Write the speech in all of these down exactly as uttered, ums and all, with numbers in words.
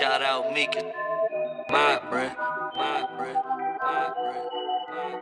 Shout out Mika. My breath, my breath, my breath, my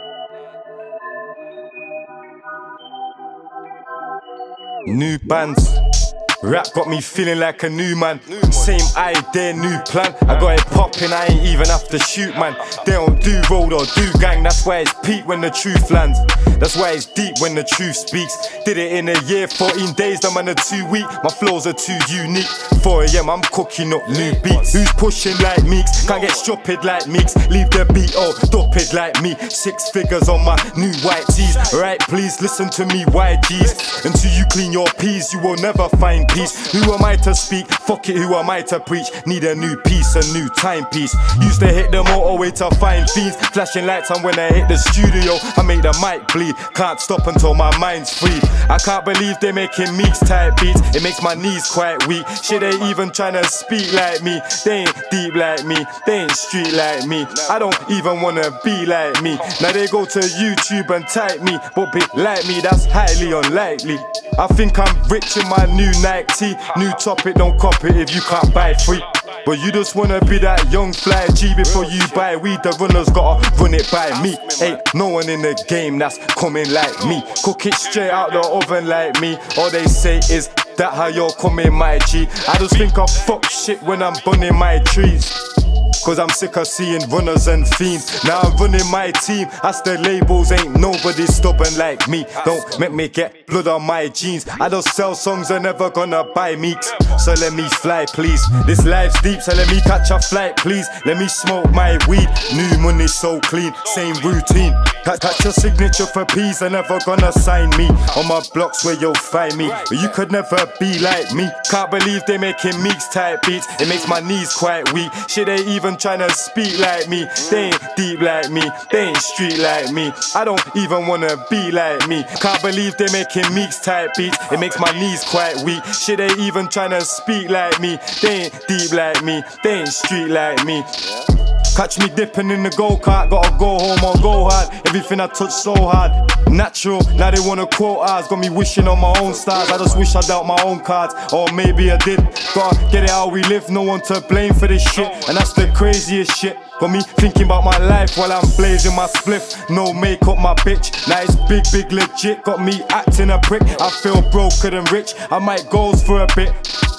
breath. New bands. Rap got me feeling like a new man. Same idea, new plan. I got it popping, I ain't even have to shoot, man. They don't do road or do gang. That's why it's peak when the truth lands. That's why it's deep when the truth speaks. Did it in a year, fourteen days, the man are too weak. My flows are too unique. four A M I'm cooking up new beats. Who's pushing like Meeks? Can't get stupid like Meeks. Leave the beat all stupid like me. Six figures on my new white tees. Right, please listen to me, Y Gs. Until you clean your peas, you will never find peace. Who am I to speak? Fuck it, who am I to preach? Need a new piece, a new timepiece. Used to hit the motorway to find fiends. Flashing lights on when I hit the studio. I make the mic bleed. Can't stop until my mind's free. I can't believe they're making Meeks type beats. It makes my knees quite weak. Shit, they even tryna speak like me. They ain't deep like me. They ain't street like me. I don't even wanna be like me. Now they go to YouTube and type me, but be like me, that's highly unlikely. I think I'm rich in my new Nike tee. New topic, don't cop it if you can't buy free. But you just wanna be that young fly G before you buy weed. The runner's gotta run it by me. Ain't no one in the game that's coming like me. Cook it straight out the oven like me. All they say is that how you're coming, my G. I just think I fuck shit when I'm burning my trees. Cause I'm sick of seeing runners and fiends. Now I'm running my team, that's the labels. Ain't nobody stubborn like me. Don't make me get blood on my jeans. I just sell songs, they're never gonna buy Meeks. So let me fly please. This life's deep, so let me catch a flight please. Let me smoke my weed. New money so clean, same routine. Catch your signature for peas, they're never gonna sign me. On my blocks where you'll find me. But you could never be like me. Can't believe they making Meeks type beats. It makes my knees quite weak. Shit, they even tryna speak like me. They ain't deep like me. They ain't street like me. I don't even wanna be like me. Can't believe they making Meeks type beats. It makes my knees quite weak. Shit, they even tryna speak like me. They ain't deep like me. They ain't street like me. Catch me dipping in the go-kart, gotta go home or go hard. Everything I touch so hard. Natural, now they wanna quote ours. Got me wishing on my own stars. I just wish I dealt my own cards, or maybe I did. Gotta get it how we live, no one to blame for this shit. And that's the craziest shit. Got me thinking about my life while I'm blazing my spliff. No makeup, my bitch. Now it's big, big legit. Got me acting a prick. I feel broker than rich. I might goes for a bit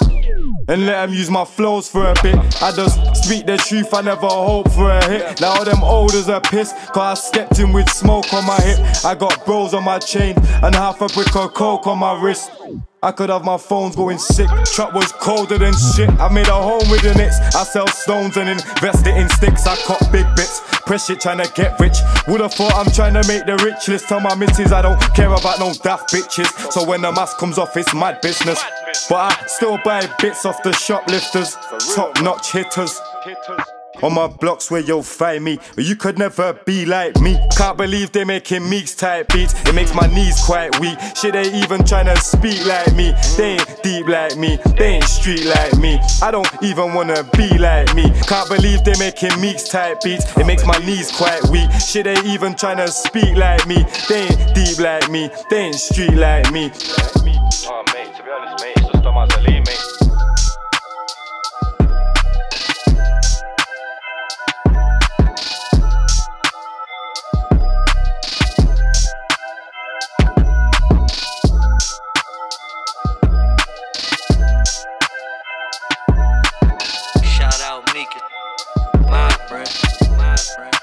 and let them use my flows for a bit. I just speak the truth, I never hope for a hit. Now all them olders are pissed, cause I stepped in with smoke on my hip. I got bros on my chain, and half a brick of coke on my wrist. I could have my phones going sick. Trap was colder than shit. I made a home with the Knicks. I sell stones and invest it in sticks. I cut big bits. Press shit tryna get rich. Would've thought I'm tryna make the rich list. Tell my missus I don't care about no daft bitches. So when the mask comes off, it's mad business. But I still buy bits off the shoplifters. Top notch hitters. On my blocks where you'll find me. But you could never be like me. Can't believe they making Meeks type beats. It makes my knees quite weak. Shit, they even tryna speak like me. They ain't deep like me. They ain't street like me. I don't even wanna be like me. Can't believe they making Meeks type beats. It makes my knees quite weak. Shit, they even tryna speak like me. They ain't deep like me. They ain't street like me. Oh mate, to be honest mate, it's just dumb as a lean mate. Shout out Mika. My friend, my friend.